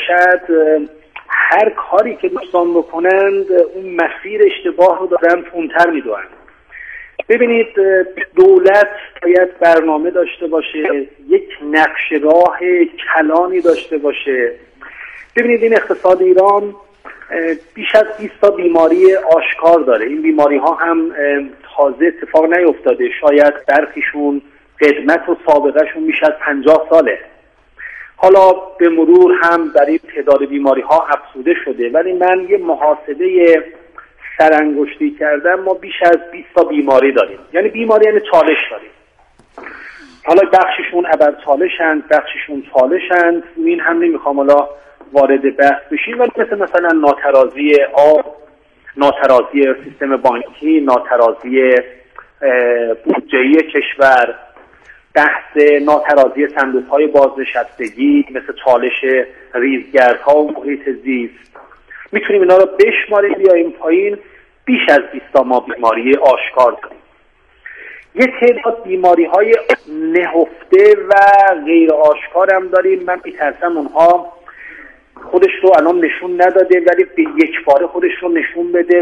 باشد هر کاری که دوستان بکنند اون مسیر اشتباه رو دارن تندتر میدوند. ببینید دولت باید برنامه داشته باشه، یک نقش راه کلانی داشته باشه. ببینید این اقتصاد ایران بیش از 20 تا بیماری آشکار داره. این بیماری ها هم تازه اتفاق نیفتاده، شاید برخیشون قدمت و سابقهشون بیش از 50 ساله. حالا به مرور هم در این تعداد بیماری ها افزوده شده، ولی من یه محاسبه سرانگشتی کردم، ما بیش از 20 تا بیماری داریم. یعنی بیماری یعنی چالش داریم. حالا بخششون ابر چالشند، بخششون چالشند، این هم نمیخوام حالا وارد بحث بشیم، ولی مثلا ناترازی آب، ناترازی سیستم بانکی، ناترازی بودجه‌ای کشور، بحث ناترازی صندوق‌های بازنشستگی مثل چالش ریزگردها و محیط زیست. میتونیم اینا رو بشماریم بیاییم پایین. بیش از 20 تا ما بیماری آشکار داریم. یه تعداد بیماری‌های نهفته و غیر آشکار هم داریم. من میترسم اونها خودش رو الان نشون نداده، ولی به یک باره خودش رو نشون بده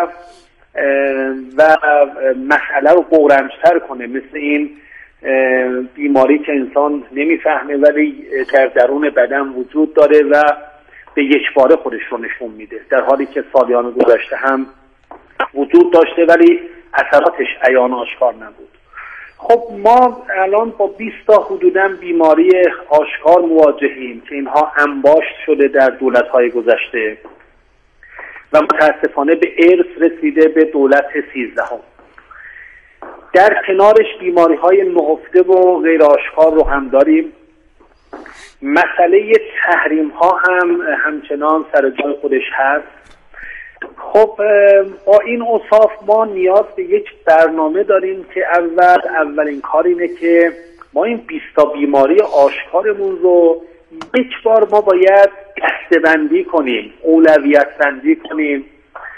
و مسئله رو قرنج‌تر کنه، مثل این بیماری که انسان نمیفهمه ولی در درون بدن وجود داره و به یک باره خودش رو نشون میده، در حالی که سالیان گذشته هم وجود داشته ولی اثراتش عیان آشکار نبود. خب ما الان با 20 تا حدوداً بیماری آشکار مواجهیم که اینها انباشت شده در دولت‌های گذشته و متاسفانه به ارث رسیده به دولت 13. در کنارش بیماری‌های نهفته و غیر آشکار رو هم داریم. مسئله تحریم‌ها هم همچنان سر جای خودش هست. خب با این اوصاف ما نیاز به یک برنامه داریم که اولین کار اینه که ما این 20 تا بیماری آشکارمون رو یک بار ما باید دسته‌بندی کنیم، اولویت بندی کنیم،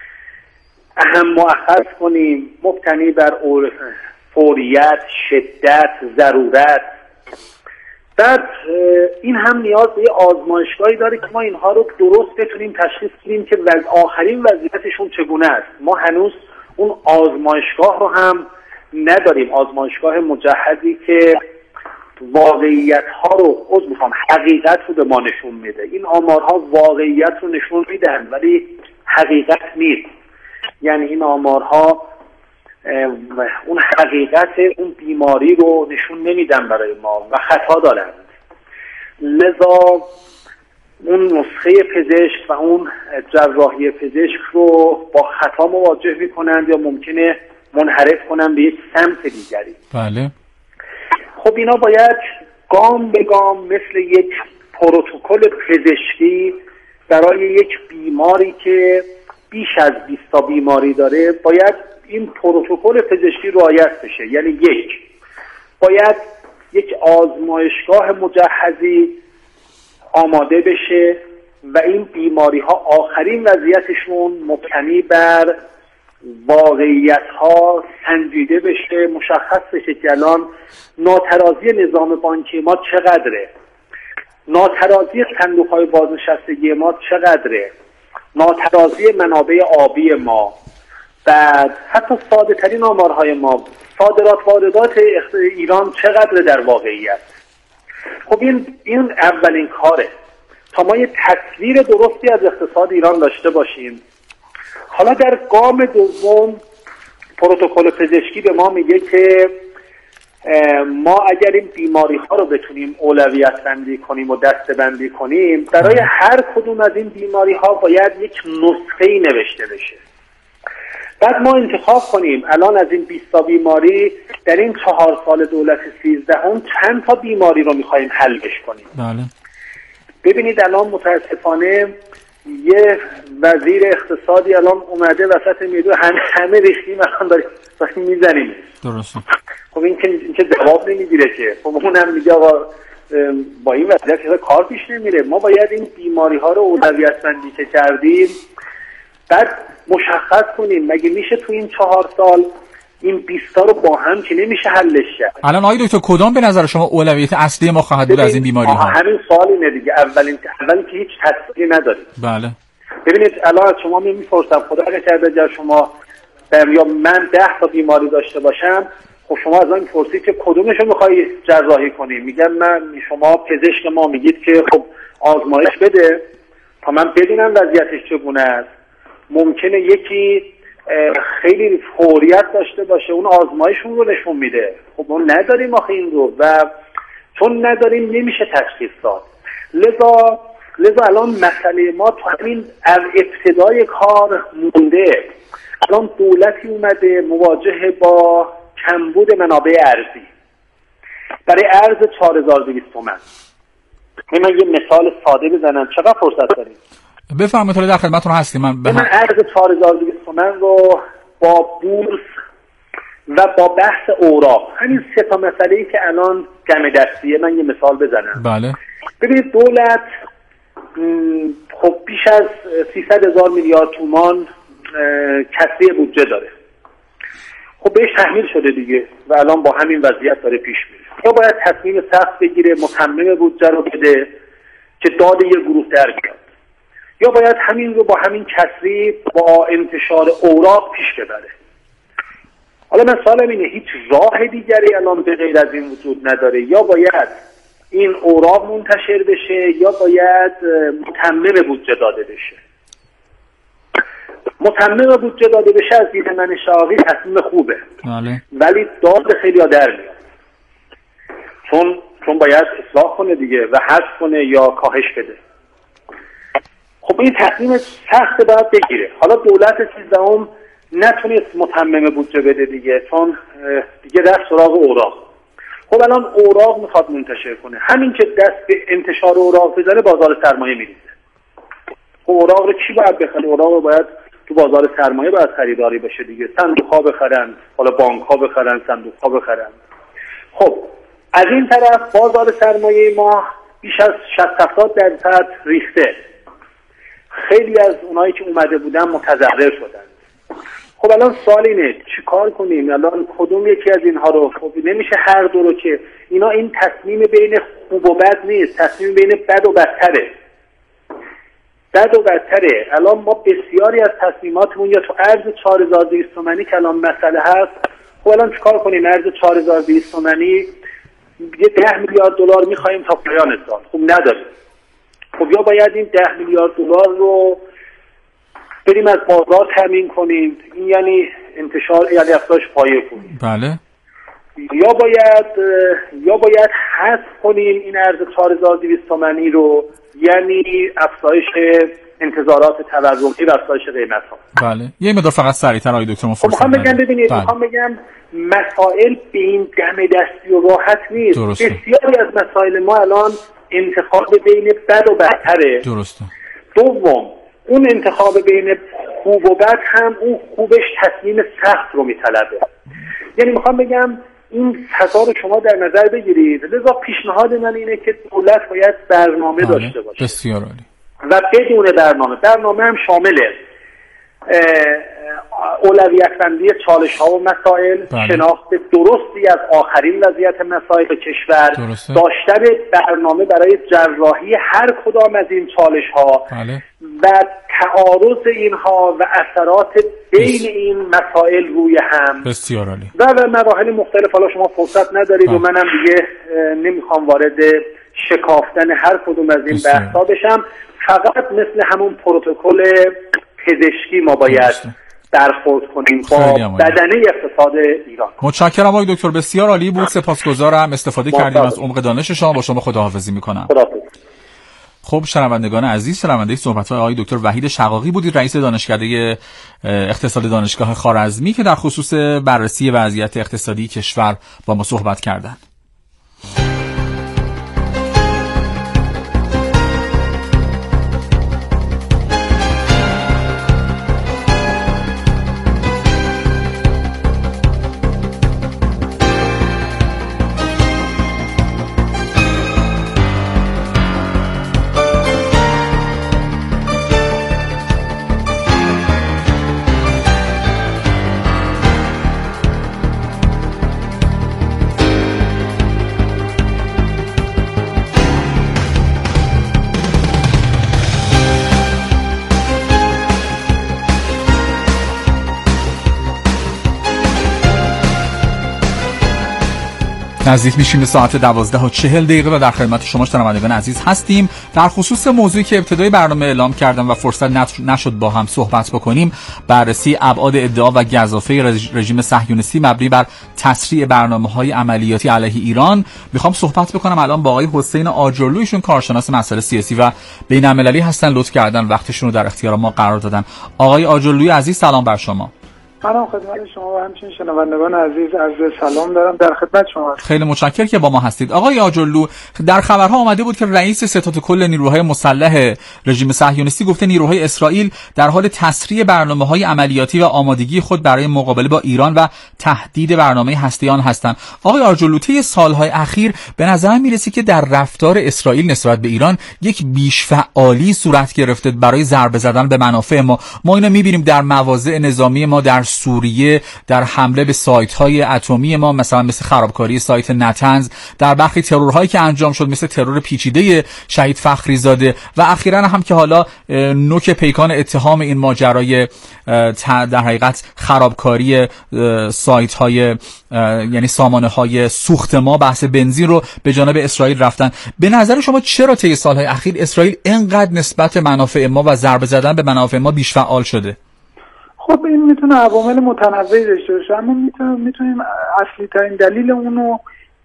اهم مؤخذ کنیم، مبتنی بر فوریت، شدت، ضرورت. بعد این هم نیاز به آزمایشگاهی داره که ما اینها رو درست بتونیم تشخیص بدیم که آخرین وضعیتشون چگونه است. ما هنوز اون آزمایشگاه رو هم نداریم، آزمایشگاه مجهزی که واقعیت ها رو حقیقت رو به ما نشون میده. این آمارها واقعیت رو نشون میدن ولی حقیقت نیست. یعنی این آمارها اون حقیقت اون بیماری رو نشون نمیدن برای ما و خطا دارند. لذا اون نسخه پزشک و اون جراحی پزشک رو با خطا مواجه میکنند یا ممکنه منحرف کنند به یک سمت دیگری. بله. خب اینا باید گام به گام مثل یک پروتکل پزشکی برای یک بیماری که بیش از 20 تا بیماری داره باید این پروتکل پزشکی رعایت بشه. یعنی باید یک آزمایشگاه مجهزی آماده بشه و این بیماری ها آخرین وضعیتشون مبتنی بر واقعیت ها سنجیده بشه، مشخص بشه که الان ناترازی نظام بانکی ما چقدره، ناترازی صندوق های بازنشستگی ما چقدره، ناترازی منابع آبی ما، بعد حتی ساده ترین آمارهای ما، صادرات واردات ایران چقدر در واقعیت. خب این اولین کاره تا ما یه تصویر درستی از اقتصاد ایران داشته باشیم. حالا در گام دوم پروتکل پزشکی به ما میگه که ما اگر این بیماری ها رو بتونیم اولویت بندی کنیم و دسته بندی کنیم، برای هر کدوم از این بیماری ها باید یک نسخه‌ای نوشته بشه. بعد ما انتخاب کنیم الان از این 20 تا بیماری در این 4 سال دولت 13 چند تا بیماری رو میخواییم حلش کنیم. بله. ببینید الان متاسفانه یه وزیر اقتصادی الان اومده وسط میدون همه ریختیم الان داریم میزنیم. درسته. خب این که جواب نمیگیره که. خب اونم میگه آقا با این وضعیت کار پیش نمیره. ما باید این بیماری ها رو اولویت بندی که کردیم بعد مشخص کنیم مگه میشه تو این 4 سال این 20 تا رو با هم که نمیشه حلش کرد. الان آقای دکتر کدام به نظر شما اولویت اصلی ما خواهد بود از این بیماری ها؟ همین سوال اینه دیگه. اولی که هیچ تصویری نداریم. بله. ببینید الان از شما میپرسم خدا نکرده اگر شما یا من 10 تا بیماری داشته باشم، خب شما از من میپرسید که کدومشو میخوای جراحی کنی؟ میگم من، شما پزشک ما میگید که خب آزمایش بده تا من ببینم وضعیتش چگونه است. ممکنه یکی خیلی فوریت داشته باشه، اون آزمایش اون رو نشون میده. خب ما نداریم آخه این رو، و چون نداریم نمیشه تشخیص داد. لذا الان مسئله ما تا همین از ابتدای کار مونده. الان دولتی اومده مواجه با کمبود منابع ارزی برای ارز 4200 تومان. من یه مثال ساده بزنم، چقدر فرصت داریم؟ بفرمایید، در خدمتتون هستیم. من ارز 4200 تومان رو با بورس و با بحث اوراق، همین 3 تا مسئله‌ای که الان جمع دستیه، من یه مثال بزنم. بله. ببینید دولت خب بیش از 300,000 میلیارد تومان کسری بودجه داره. خب بهش تحمیل شده دیگه و الان با همین وضعیت داره پیش میره. یا باید تصمیم سخت بگیره متمم بودجه رو بده که داد یه گروه در بیاد، یا باید همین رو با همین کسری با انتشار اوراق پیش ببره. حالا من سوالم اینه، هیچ راه دیگری الان به غیر از این وجود نداره؟ یا باید این اوراق منتشر بشه یا باید متمم بودجه داده بشه. متمم بودجه داده بشه از دید من شاقی تصمیم خوبه. بله. ولی داد خیلی ها در میاد، چون باید اصلاح کنه دیگه و حذف کنه یا کاهش بده. خب این تصمیم سخت باید بگیره. حالا دولت 13ام نتونست متمم بودجه بده دیگه، چون دیگه رفت سراغ اوراق. خب الان اوراق میخواد منتشر کنه، همین که دست به انتشار اوراق بزنه بازار سرمایه میریزه. خب اوراق رو کی باید بخره؟ اوراق رو باید تو بازار سرمایه باید خریداری بشه دیگه. صندوق ها بخرن، حالا بانک ها بخرن، صندوق ها بخرن. خب از این طرف بازار سرمایه ما بیش از 60-70% ریخته. خیلی از اونایی که اومده بودن متضرر شدن. خب الان سوال اینه چی کار کنیم؟ الان کدوم یکی از اینها رو؟ خب نمیشه هر دو رو که. اینا این تصمیم بین خوب و بد نیست، تصمیم بین بد و بدتره. بد و بدتره. الان ما بسیاری از تصمیماتمون یا تو ارز 4200 تومانی که الان مسئله هست. خب الان چیکار کنیم؟ ارز 4200 تومانی یه 10 میلیارد دلار میخوایم تا پایان سال. خب نداریم. خب یا باید این 10 میلیارد دلار رو بریم از بازار تامین کنیم، این یعنی انتشار، یعنی افزایش پایه کنیم. بله. یا باید حذف کنیم این ارز 4200 تومانی رو، یعنی افزایش انتظارات تورمی و افزایش قیمت ها. بله. یه مقدار فقط سریع‌تر آقای دکتر میخوام بگم مسائل به این دم دستی و راحت نیست. درسته. بسیاری از مسائل ما الان انتخاب بین بد و بدتره. درسته. دوم اون انتخاب بین خوب و بد هم اون خوبش تصمیم سخت رو میطلبه. یعنی میخوام بگم این فضا رو شما در نظر بگیرید. لذا پیشنهاد من اینه که دولت باید برنامه داشته باشه. بسیار عالی. و بدون برنامه هم شامله اولویت بندی چالش ها و مسائل، شناخت درستی از آخرین وضعیت مسائل کشور، داشتن برنامه برای جراحی هر کدام از این چالش ها و تعارض اینها و اثرات بین این مسائل روی هم. بسیار عالی. و مراحل مختلف. حالا شما فرصت ندارید و منم دیگه نمیخوام وارد شکافتن هر کدوم از این بحثا بشم. فقط مثل همون پروتکل پزشکی ما باید برخورد کنیم با بدنه اقتصاد ایران. متشکرم آقای دکتر، بسیار عالی بود. سپاسگزارم، استفاده کردیم از عمق دانش شما. با شما خداحافظی میکنم. خب شنوندگان عزیز، شنونده صحبت‌های آقای دکتر وحید شقاقی بودید، رئیس دانشکده اقتصاد دانشگاه خوارزمی، که در خصوص بررسی وضعیت اقتصادی کشور با ما صحبت کردند. نزدیک میشیم به ساعت 12:40 و در خدمت شما شنوندگان عزیز هستیم. در خصوص موضوعی که ابتدای برنامه اعلام کردم و فرصت نشد با هم صحبت بکنیم، بررسی ابعاد ادعا و گزافه رژیم صهیونیستی مبنی بر تسریع برنامه‌های عملیاتی علیه ایران، میخوام صحبت بکنم الان با آقای حسین آجرلو. ایشون کارشناس مسائل سیاسی و بین‌المللی هستن، لطف کردن وقتشون رو در اختیار ما قرار دادن. آقای آجرلوی عزیز سلام بر شما. سلام خدمت شما و همچنین شنوندگان عزیز، عرض سلام دارم، در خدمت شما هستم. خیلی متشکرم که با ما هستید. آقای آجرلو، در خبرها آمده بود که رئیس ستاد کل نیروهای مسلح رژیم صهیونیستی گفته نیروهای اسرائیل در حال تسریع برنامه‌های عملیاتی و آمادگی خود برای مقابله با ایران و تهدید برنامه هسته‌ای آن هستند. آقای آجرلو، طی سالهای اخیر به نظر میرسه که در رفتار اسرائیل نسبت به ایران یک بیش‌فعالی صورت گرفته برای ضربه زدن به منافع ما. ما اینو می‌بینیم در مواضع نظامی ما در سوریه، در حمله به سایت‌های اتمی ما، مثل خرابکاری سایت نتنز، در برخی ترورهایی که انجام شد مثل ترور پیچیده شهید فخری زاده و اخیراً هم که حالا نوک پیکان اتهام این ماجرای در حقیقت خرابکاری سایت‌های یعنی سامانه‌های سوخت ما، بحث بنزین رو به جانب اسرائیل رفتن. به نظر شما چرا طی سال‌های اخیر اسرائیل اینقدر نسبت به منافع ما و ضربه زدن به منافع ما بیش‌فعال شده؟ خب این میتونه عوامل متنوعی داشته باشه، اما میتونیم اصلی ترین دلیل اونو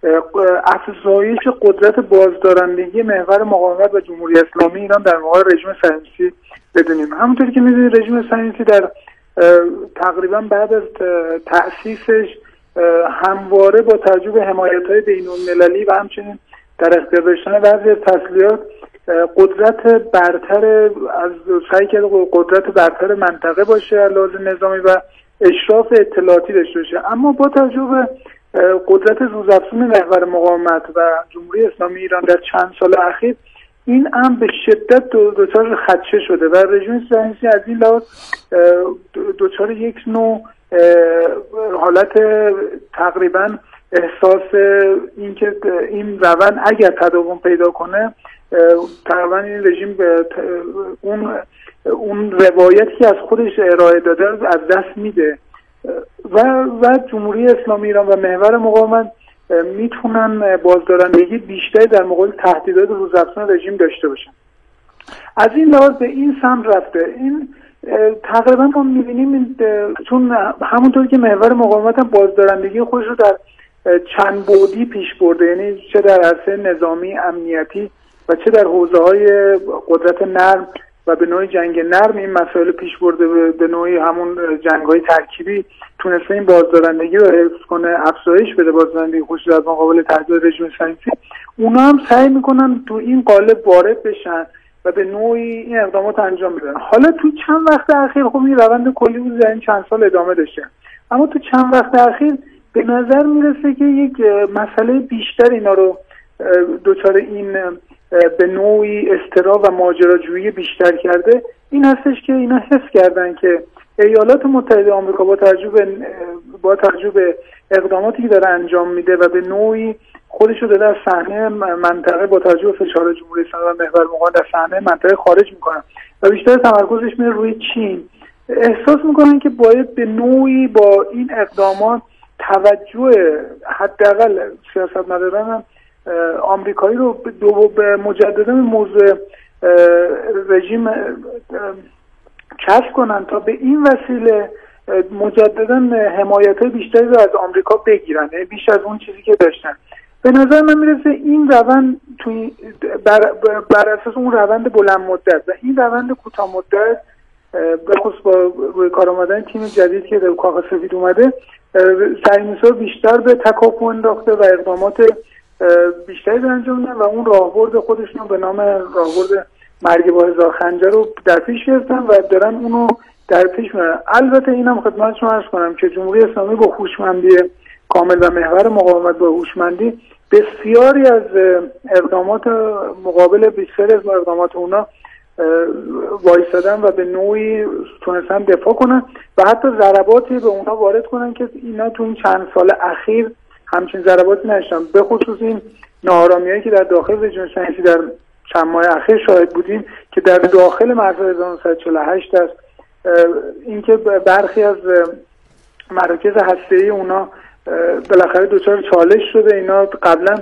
افزایش قدرت بازدارندگی محور مقاومت و جمهوری اسلامی ایران در مقابل رژیم صهیونیستی بدونیم. همونطوری که میدونید رژیم صهیونیستی در تقریبا بعد از تأسیسش همواره با توجه به حمایت‌های بین‌المللی و همچنین در اختیار داشتن بعضی از تسلیحات قدرت برتر از سعی کرده قدرت برتر منطقه باشه از لحاظ نظامی و اشراف اطلاعاتی داشته باشه، اما با توجه به قدرت روزافزون محور مقاومت و جمهوری اسلامی ایران در چند سال اخیر این امر به شدت دچار خدشه شده و رژیم صهیونیستی از این لحاظ دچار یک نوع حالت تقریبا احساس اینکه این روند اگر تداوم پیدا کنه تقریبا این رژیم اون روایتی که از خودش ارائه داده از دست میده و جمهوری اسلامی ایران و محور مقاومت میتونن بازدارندگی بیشتری در مقابل تهدیدات روزافزون رژیم داشته باشن. از این لحاظ به این سمت رفته. این تقریبا ما میبینیم چون همونطور که محور مقاومت هم بازدارندگی خودش رو در چند بعدی پیش برده، یعنی چه در عرصه نظامی امنیتی و چه در حوزه‌های قدرت نرم و به نوعی جنگ نرم این مسائل پیش برده، به نوعی همون جنگ‌های ترکیبی تونسته این بازدارندگی رو حفظ کنه، افزایش بده بازدارندگی خودش در مقابل تهدید رژیم صهیونیستی. اونا هم سعی میکنن تو این قالب وارد بشن و به نوعی این اقدامات انجام بدن. حالا تو چند وقت اخیر خب این روند کلی بود در این چند سال ادامه داشته، اما تو چند وقت اخیر به نظر میرسه که یک مسئله بیشتر اینا رو دچار این به نوعی اضطراب و ماجراجویی بیشتر کرده. این هستش که اینا حس کردن که ایالات متحده آمریکا با توجه به اقداماتی که داره انجام میده و به نوعی خودش رو داره از صحنه منطقه با توجه به فشار جمهوری اسلامی و محور مقاومت در صحنه منطقه خارج میکنن و بیشتر تمرکزش میره روی چین. احساس میکنن که باید به نوعی با این اقدامات توجه حداقل سیاستمداران آمریکایی رو به مجددا موضوع رژیم کشف کنن تا به این وسیله مجددا حمایت‌های بیشتری رو از آمریکا بگیرن، یعنی بیش از اون چیزی که داشتن. به نظر من میرسه این روند بر اساس اون روند بلند مدت و این روند کوتاه مدت به خصوص با روی کار آمدن تیم جدید که در کاخ سفید اومده صهیونیست‌ها بیشتر به تکاپو انداخته و اقدامات بیشتری در انجام میدن و اون راهبرد خودشون به نام راهبرد مرگ با هزار خنجر رو در پیش گرفتن و دارن اونو در پیش میبرن. البته اینم خدمت شما عرض کنم که جمهوری اسلامی با هوشمندی کامل و محور مقاومت با هوشمندی بسیاری از اقدامات مقابل بسیاری از اقدامات اونا وایسادن و به نوعی تونستن دفاع کنن و حتی ضرباتی به اونا وارد کنن که اینا تو این چند سال اخیر همچین ضرباتی نشدن. به خصوص این ناآرامیایی که در داخل رژیم صهیونیستی در چند ماه اخیر شاهد بودیم که در داخل مرز 1948 است، اینکه برخی از مراکز هسته‌ای اونا بالاخره دچار چالش شده. اینا قبلا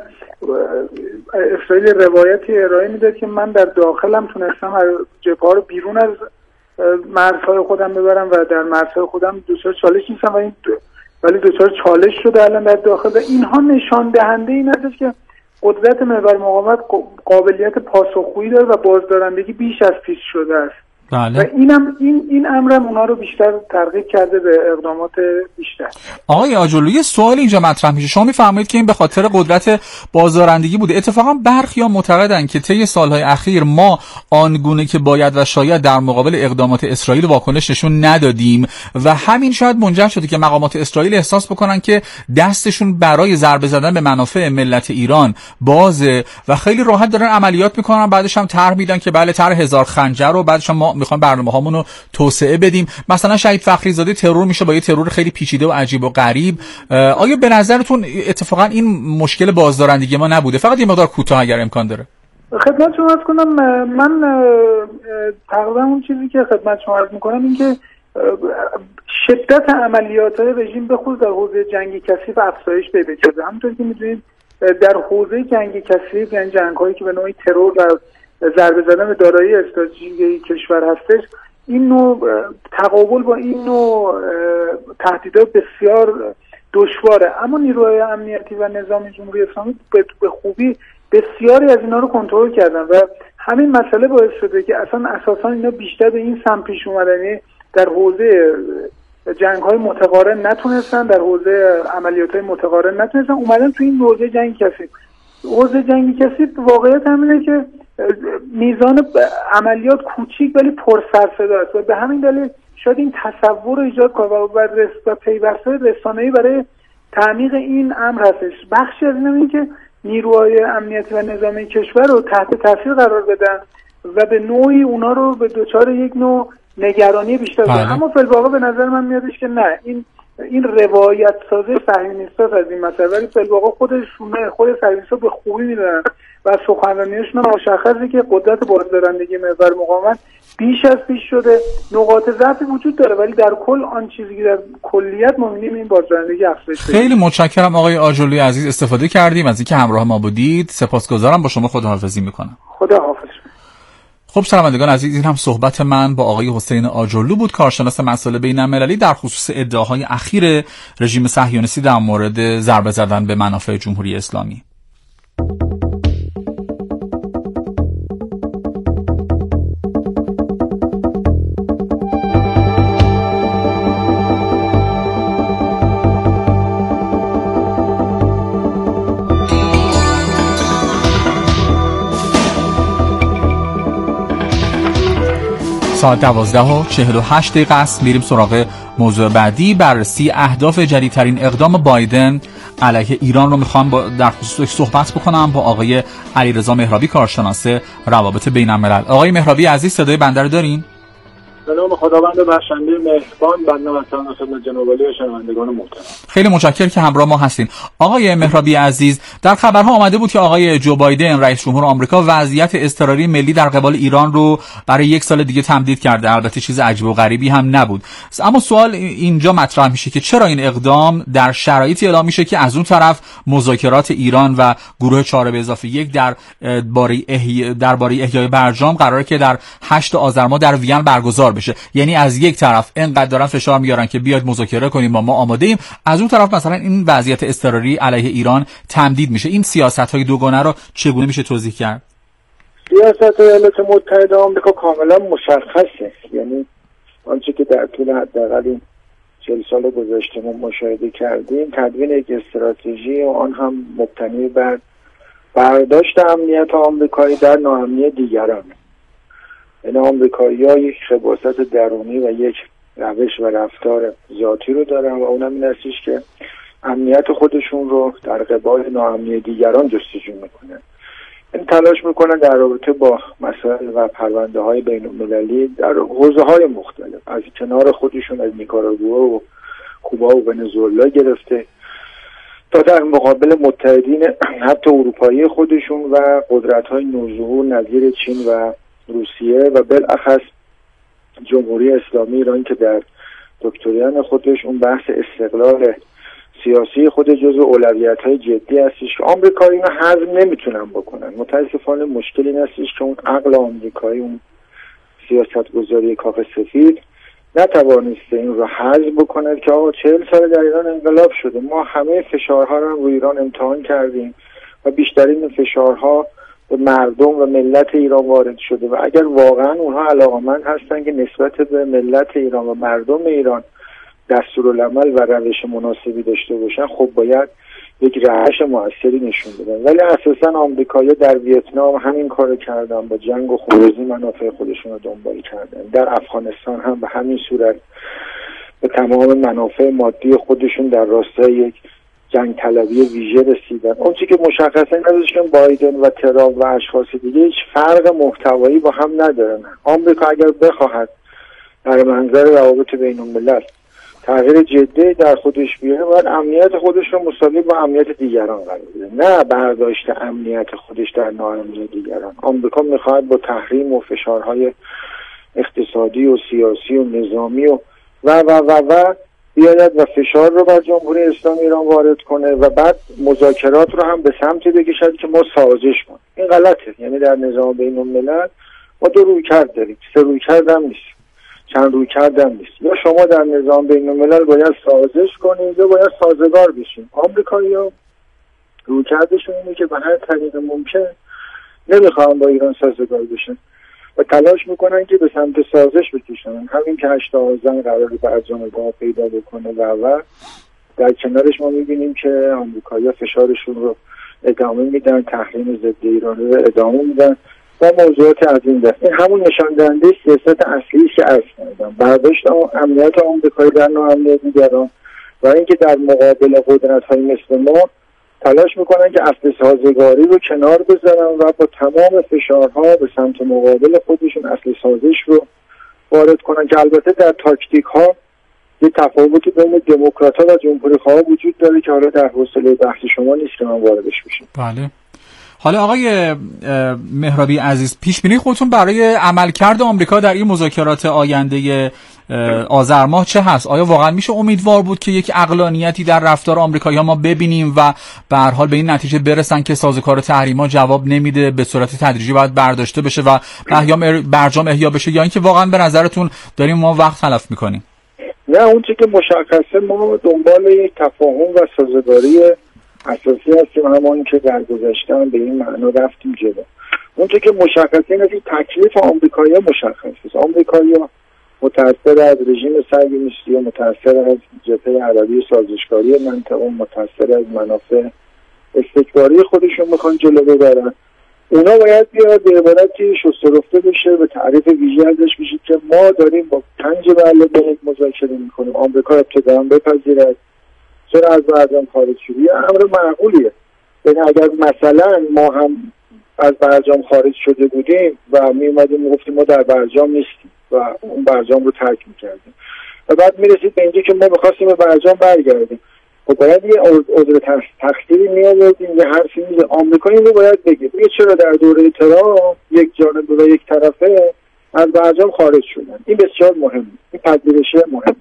اسرائیل روایتی ارائه میداد که من در داخلم تونستم جبهه رو بیرون از مرزهای خودم ببرم و در مرزهای خودم دچار چالش نیستم، ولی دچار چالش شده الان در داخل. و اینها نشان دهنده این است که قدرت محور مقاومت قابلیت پاسخگویی داره و بازدارندگی بیش از پیش شده است. بله. و این امرم اونا رو بیشتر ترغیب کرده به اقدامات بیشتر. آقای آجرلو یه سوال اینجا مطرح میشه، شما میفرمایید که این به خاطر قدرت بازدارندگی بوده. اتفاقا برخی‌ها معتقدن که طی سالهای اخیر ما آنگونه که باید و شاید در مقابل اقدامات اسرائیل واکنش نشون ندادیم و همین شاید منجر شده که مقامات اسرائیل احساس بکنن که دستشون برای ضربه زدن به منافع ملت ایران بازه و خیلی راحت دارن عملیات میکنن، بعدش هم طرح میدن که بله طرح هزار خنجر رو بعدش ما میخوام برنامه‌هامون رو توسعه بدیم. مثلا شهید فخری زاده ترور میشه با یه ترور خیلی پیچیده و عجیب و غریب. آیا به نظرتون اتفاقا این مشکل بازدارندگی ما نبوده؟ فقط یه مقدار کوتاه اگر امکان داره. خدمت شما عرض کنم، من تقریبا اون چیزی که خدمت شما عرض میکنم این که شدت عملیات‌های رژیم به خصوص در حوزه جنگی کثیف افزایش پیدا کرده. همونطور که می‌دونید در حوزه جنگی کثیف، یعنی جنگ‌هایی که به نوعی ترور و ضربه زدن به دارایی استراتژیکی کشور هستش، این نوع تقابل با این نوع تهدیدات بسیار دشواره. اما نیروهای امنیتی و نظامی جمهوری اسلامی به خوبی بسیاری از اینا رو کنترل کردن و همین مسئله باعث شده که اساسا اینا بیشتر به این سمت پیش اومدن، در حوزه جنگ‌های متقارن نتونستن، در حوزه عملیات‌های متقارن نتونستن، اومدن تو این حوزه جنگی کثیف. حوزه جنگی کثیف واقعیت همینه که میزان عملیات کوچیک ولی پر سر صدا است و به همین دلیل شاید این تصور رو ایجاد کنه و پیوسته رسانه‌ای برای تعمیق این امر هستش. بخشی از این که نیروهای امنیتی و نظامی کشور رو تحت تاثیر قرار بدن و به نوعی اونا رو به دچار یک نوع نگرانی بیشتر کنن. اما فی الواقع به نظر من میادش که نه، این روایت سازی صهیونیست‌ها از این مسئله، ولی فی الواقع خود صهیونیست‌ها به خوبی میدونن و سخنرانی‌هاشون مشخصه که قدرت بازدارندگی محور مقاومت بیش از پیش شده. نقاط ضعفی وجود داره ولی در کل آن چیزی که در کلیت ما می‌بینیم این بازدارندگی افزایش پیدا. خیلی متشکرم آقای آجرلوی عزیز، استفاده کردیم از اینکه همراه ما بودید. سپاسگزارم. با شما خداحافظی می‌کنم. خداحافظ. خب شنوندگان عزیز، این هم صحبت من با آقای حسین آجرلو بود، کارشناس مسائل بین‌المللی، در خصوص ادعاهای اخیر رژیم صهیونیستی در مورد ضربه زدن به منافع جمهوری اسلامی. ساعت 12:48 است. میریم سراغ موضوع بعدی. بررسی اهداف جدیدترین اقدام بایدن علیه ایران رو میخوام در خصوصش صحبت بکنم با آقای علیرضا مهرابی، کارشناس روابط بین‌الملل. آقای مهرابی عزیز، صدای بنده رو دارین؟ به نام خداوند بخشنده مهربان، بنده مثلا خدمت جناب عالی و شنوندگان محترم. خیلی متشکرم که همراه ما هستین. آقای مهرابی عزیز، در خبرها آمده بود که آقای جو بایدن رئیس جمهور آمریکا وضعیت اضطراری ملی در قبال ایران رو برای 1 سال دیگه تمدید کرده. البته چیز عجیب و غریبی هم نبود. اما سوال اینجا مطرح میشه که چرا این اقدام در شرایطی اعلام میشه که از اون طرف مذاکرات ایران و گروه 4+1 درباره احیای برجام قراره که در 8 آذر ماه در وین برگزار بشه. یعنی از یک طرف اینقدر دارن فشار میارن که بیاید مذاکره کنیم، ما آماده ایم، از اون طرف مثلا این وضعیت اضطراری علیه ایران تمدید میشه. این سیاست‌های دوگانه رو چگونه میشه توضیح کرد؟ سیاست ایالات متحده آمریکا کاملا مشخصه. یعنی آنچه که در طول حداقل این 40 سال گذشته ما مشاهده کردیم، تدوین یک استراتژی و آن هم مبتنی بر برداشت امنیت آمریکایی در ناامنی دیگران. این آمریکایی‌ها یک خباثت درونی و یک روش و رفتار ذاتی رو دارن و اونم این هستش که امنیت خودشون رو در قبال ناامنی دیگران جستجو میکنن. این تلاش میکنن در رابطه با مسائل و پرونده‌های بین‌المللی در حوزه‌های مختلف، از کنار خودشون از نیکاراگوئه و کوبا و ونزوئلا گرفته تا در مقابل متحدین حتی اروپایی خودشون و قدرت‌های نوظهور نظیر چین و روسیه و بالاخص جمهوری اسلامی ایران که در دکترین خودش اون بحث استقلال سیاسی خود جزو اولویت‌های جدی هستش که آمریکایی اینا هضم نمیتونن بکنن. متاسفانه مشکلی این هستش که اون عقل آمریکایی، اون سیاستگذاری کاخ سفید نتوانسته این رو هضم بکنه که آقا 40 سال در ایران انقلاب شده، ما همه فشارها رو روی ایران امتحان کردیم و بیشترین فشارها به مردم و ملت ایران وارد شده و اگر واقعا اونها علاقه‌مند هستن که نسبت به ملت ایران و مردم ایران دستورالعمل و روش مناسبی داشته باشن، خب باید یک روش موثری نشون بدن. ولی اساسا آمریکایی‌ها در ویتنام همین کارو کردن، با جنگ و خونریزی منافع خودشون رو دنبال کردن. در افغانستان هم به همین صورت به تمام منافع مادی خودشون در راستای یک جنگ طلبی ویژه رسیدن. اون چیزی که مشخصا این هستش که بایدن و ترامپ و اشخاص دیگه هیچ فرق محتوایی با هم ندارن. آمریکا اگر بخواهد در منظر روابط بین‌الملل تغییر جدی در خودش بیاره، باید امنیت خودش رو مساوی با امنیت دیگران قرار بده، نه برداشت امنیت خودش در ناامنی دیگران. آمریکا میخواد با تحریم و فشارهای اقتصادی و سیاسی و نظامی و بیاید و فشار رو بر جمهوری اسلامی ایران وارد کنه و بعد مذاکرات رو هم به سمتی بکشد که ما سازش کنیم. این غلطه. یعنی در نظام بین‌الملل ما دو رویکرد داریم، سه رویکرد هم نیست، چند رویکرد هم نیست. یا شما در نظام بین‌الملل باید سازش کنید یا باید سازگار بشین. آمریکایی‌ها رویکردشون اینه که به هر طریق ممکن نمیخوان با ایران سازگار بشن و تلاش میکنن که به سمت سازش بکشن. همین که 8 آذر قراره برجام‌ها پیدا بکنه و در کنارش ما میبینیم که آمریکایی‌ها فشارشون رو ادامه میدن، تحریم ضد ایران رو ادامه میدن و موضوعات از این دست. این همون نشان دهنده سیاست اصلیش که عرض کردم، برداشت امنیت آمریکایی در ناامنی دیگران و اینکه در مقابل قدرت‌های مثل ما تلاش میکنن که اصل سازگاری رو کنار بذارن و با تمام فشارها به سمت مقابل خودشون اصل سازش رو وارد کنن که البته در تاکتیک ها یه تفاوتی بین دموکرات‌ها و جمهوری‌خواها وجود داره که حالا در حوصله بحث شما نیست که من واردش بشم. بله. حالا آقای مهرابی عزیز، پیش بینی خودتون برای عملکرد آمریکا در این مذاکرات آینده آذر ماه چه هست؟ آیا واقعا میشه امیدوار بود که یک عقلانیتی در رفتار آمریکایی‌ها ما ببینیم و به هر حال به این نتیجه برسن که سازوکار تحریم‌ها جواب نمیده، به صورت تدریجی باید برداشته بشه و برجام احیا بشه، یا اینکه واقعا به نظرتون داریم ما وقت تلف میکنیم؟ نه، اون چیزی که مشخصه ما دنبال یک تفاهم و سازگاری اساسی هستیم، همون که در گذشته هم به این معنا رفتیم جلو. اون چیزی که مشخصه اینه که تکلیف آمریکایی‌ها مشخصه. آمریکایی‌ها متأثر از رژیم صهیونیستی، متأثر از جبهه عربی سازشکاری منطقه، متأثر از منافع استکباری خودشون میخوان جلو ببرن. اونا باید بیاد به عبارتی شسته رفته بشه، به تعریف ویژه ازش بشه که ما داریم با 5 بله به یک مذاکره میکنیم، آمریکا ابتداً بپذیرد، چرا از برجام خارج شدی؟ امر معقولیه. یعنی اگر مثلا ما هم از برجام خارج شده بودیم و می اومدیم میگفتیم ما در برجام نیستیم و اون برجام رو ترک میکردیم و بعد میرسید به اینجا که ما میخواستیم به برجام برگردیم، خب باید یه عذر تقصیری میآوردیم، یه حرفی میزد. آمریکا این رو باید بگه چرا در دوره ترامپ یک جانبه و یک طرفه از برجام خارج شدن. این بسیار مهمه، این پذیرش مهمه.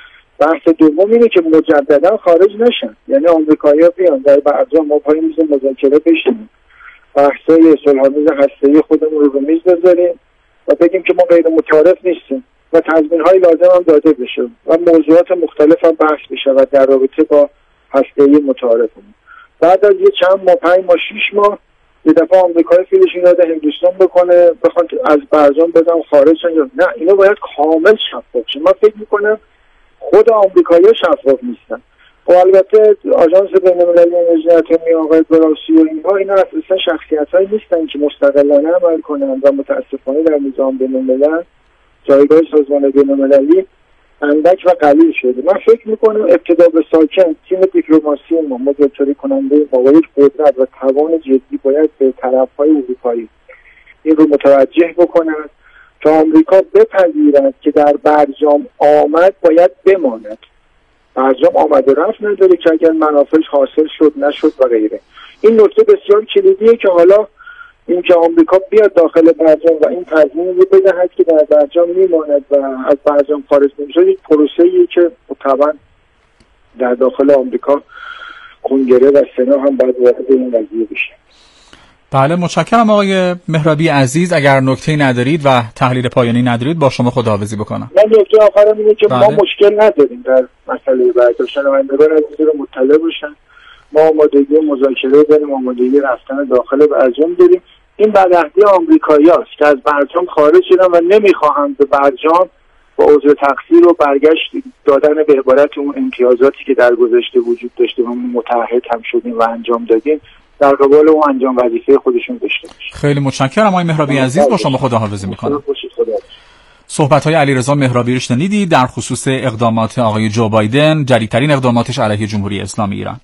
بحث دوم اینه که مجددا خارج نشن، یعنی آمریکایی‌ها بیان در برجام ما پای میز مذاکره بشینیم، بحث‌های صلح‌آمیز هسته‌ای خودمون رو میز بذاریم و بگیم که ما غیر متعارف نیستیم و تضمین‌های لازم هم داده بشه و موضوعات مختلف هم بحث بشه و در رابطه با هسته‌ای متعارفمون. بعد از یه چند ماه، 5 ماه، 6 ماه، یه دفعه آمریکای فیلشون یاد هندوستان بکنه بخوان از برجام بدن خارج شن. یا نه، اینا باید کامل شفاف شه. من فکر می‌کنم خود آمریکایی‌ها شفاف نیستن. و البته آژانس بین‌المللی انرژی اتمی، آقای گراسی و اینا اصلا شخصیت‌هایی نیستن که مستقلانه عمل کنن و متأسفانه در نظام بین‌الملل جایگاه سازمان بین‌المللی اندک و قلیل شده. من فکر میکنم ابتدا به ساکن تیم دیپلماسی ما مذاکره کننده با یک قدرت و توان جدی باید به طرف‌های اروپایی این رو متوجه بکنند که آمریکا بپذیرد که در برجام آمد باید بماند. برجام آمد و رفت نداره که اگر منافعش حاصل شد نشد و غیره. این نکته بسیار کلیدیه که حالا این که آمریکا بیاد داخل برجام و این تضمین رو بدهد که در برجام میماند و از برجام خارج نمیشه، یک پروسه‌ایه که طبعا در داخل آمریکا کنگره و سنا هم باید وارد این قضیه بشن. بله متشکرم آقای مهرابی عزیز. اگر نکته‌ای ندارید و تحلیل پایانی ندارید با شما خداحافظی بکنم. من نکته آخرم اینه که ما مشکل نداریم در مسئله برداشت. شنوندگان عزیز رو مطلع باشن، ما آمادگی مذاکره داریم، آمادگی رفتن داخل برجام داریم. این بدعهدی آمریکایی‌هاست که از برجام خارج شدن و نمیخواهند به برجام با عذر تقصیر و برگشت دادن به عبارت اون امتیازاتی که در گذشته وجود داشته و متعهد هم شدیم و انجام دادیم در قبال اون انجام وظیفه خودشون داشته باشه. خیلی متشکرم آقای مهرابی عزیز. با شما خداحافظی می‌کنم. صحبت‌های علیرضا مهرابی رو شنیدید در خصوص اقدامات آقای جو بایدن، جدیدترین اقداماتش علیه جمهوری اسلامی ایران.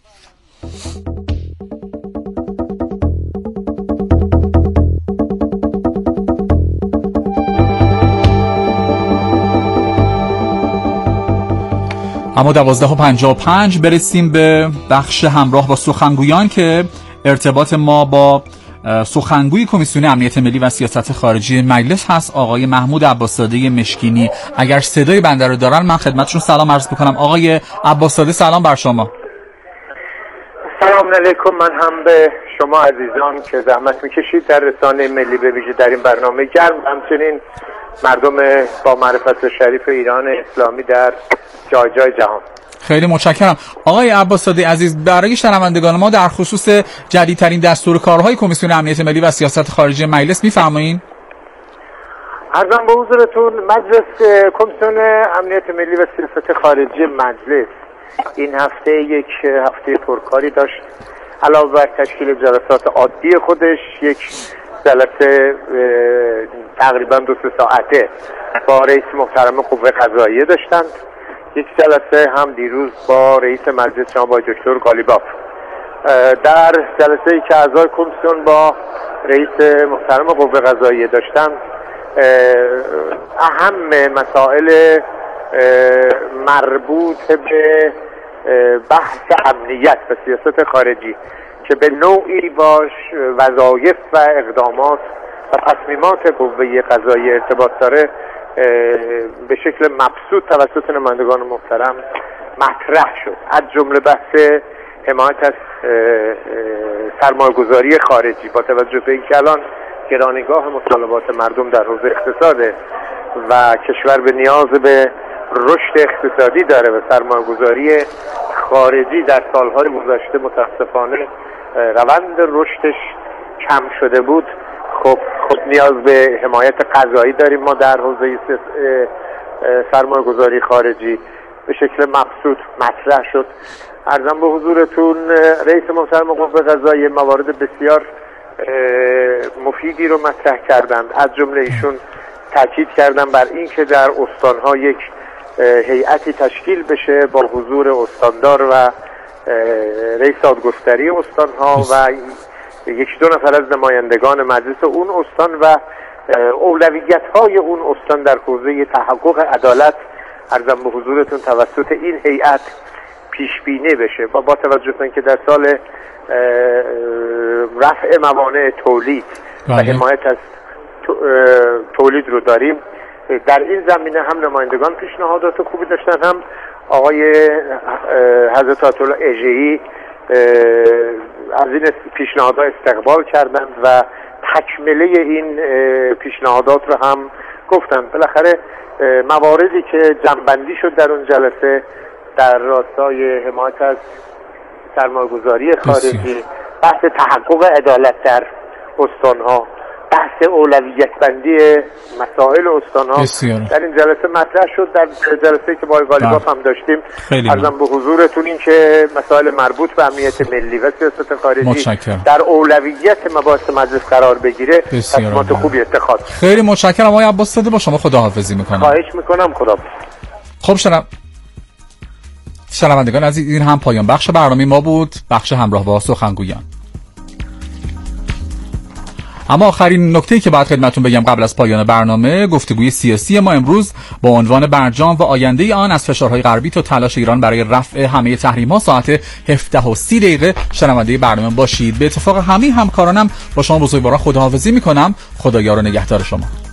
اما 12:55 برسیم به بخش همراه با سخنگویان که ارتباط ما با سخنگوی کمیسیون امنیت ملی و سیاست خارجی مجلس هست، آقای محمود عباس‌زاده مشکینی. اگر صدای بنده رو دارن من خدمتشون سلام عرض بکنم. آقای عباس‌زاده سلام بر شما. سلام علیکم. من هم به شما عزیزان که زحمت میکشید در رسانه ملی به ویژه در این برنامه گرم، همچنین مردم با معرفت شریف ایران اسلامی در جای جای جهان. خیلی متشکرم. آقای عباس‌زاده عزیز، برای شنوندگان ما در خصوص جدیدترین دستور کارهای کمیسیون امنیت ملی و سیاست خارجی مجلس می‌فرمایید؟ عرضم به حضورتون مجلس کمیسیون امنیت ملی و سیاست خارجی مجلس این هفته یک هفته پرکاری داشت. علاوه بر تشکیل جلسات عادی خودش، یک جلسه تقریبا 2-3 ساعته با رئیس محترم قوه قضاییه داشتند. یک جلسه هم دیروز با رئیس مجلس جناب آقای دکتر قالیباف. در جلسه‌ای که اعضای کمیسیون با رئیس محترم قوه قضاییه داشتند، اهم مسائل مربوط به بحث امنیت و سیاست خارجی که به نوعی با وظایف و اقدامات و تصمیمات قوه قضاییه ارتباط داره به شکل مبسوط توسط نمایندگان محترم مطرح شد. از جمله بحث حمایت از سرمایه‌گذاری خارجی با توجه به اینکه الان گرانیگاه مطالبات مردم در حوزه اقتصاده و کشور به نیاز به رشد اقتصادی داره و سرمایه‌گذاری خارجی در سالهای گذشته متاسفانه روند رشدش کم شده بود. خب نیاز به حمایت قضایی داریم ما در حوزه سرمایه‌گذاری خارجی. به شکل مبسوط مطرح شد. عرضم به حضورتون رئیس محترم قوه قضاییه موارد بسیار مفیدی رو مطرح کردند. از جمله ایشون تاکید کردن بر این که در استان‌ها یک هیئتی تشکیل بشه با حضور استاندار و رئیس دادگستری استان‌ها و 1-2 نفر از نمایندگان مجلس اون استان و اولویت‌های اون استان در حوزه تحقق عدالت عرضم به حضورتون توسط این هیئت پیش بینی بشه با توجه به اینکه در سال رفع موانع تولید و حمایت از تولید رو داریم. در این زمینه هم نمایندگان پیشنهادات خوبی داشتن، هم آقای حضرت آیت الله اژه‌ای از این پیشنهادات استقبال کردند و تکمله این پیشنهادات رو هم گفتند. بالاخره مواردی که جمع‌بندی شد در اون جلسه در راستای حمایت از سرمایه‌گذاری خارجی، بحث تحقق عدالت در استان‌ها، بحث اولویت بندی مسائل استان‌ها در این جلسه مطرح شد. در جلسه‌ای که با قالیباف هم داشتیم عرضم به حضورتون این که مسائل مربوط به امنیت ملی و سیاست خارجی در اولویت مباحث مجلس قرار بگیره، تصمیمات خوبی اتخاذ. خیلی متشکرم آقای عباس‌زاده. با شما خداحافظی می‌کنم. خواهش می‌کنم. خدا. خب شنوندگان عزیز، این هم پایان بخش برنامه ما بود، بخش همراه با سخنگویان. اما آخرین نکته‌ای که باید خدمتتون بگم قبل از پایان برنامه، گفتگوی سیاسی ما امروز با عنوان برجام و آینده آن از فشارهای غربی تا تلاش ایران برای رفع همه تحریم‌ها ساعت 17:30 شنونده برنامه باشید. به اتفاق همه همکارانم با شما بزرگواران خداحافظی می‌کنم. خدایا رو نگهدار شما.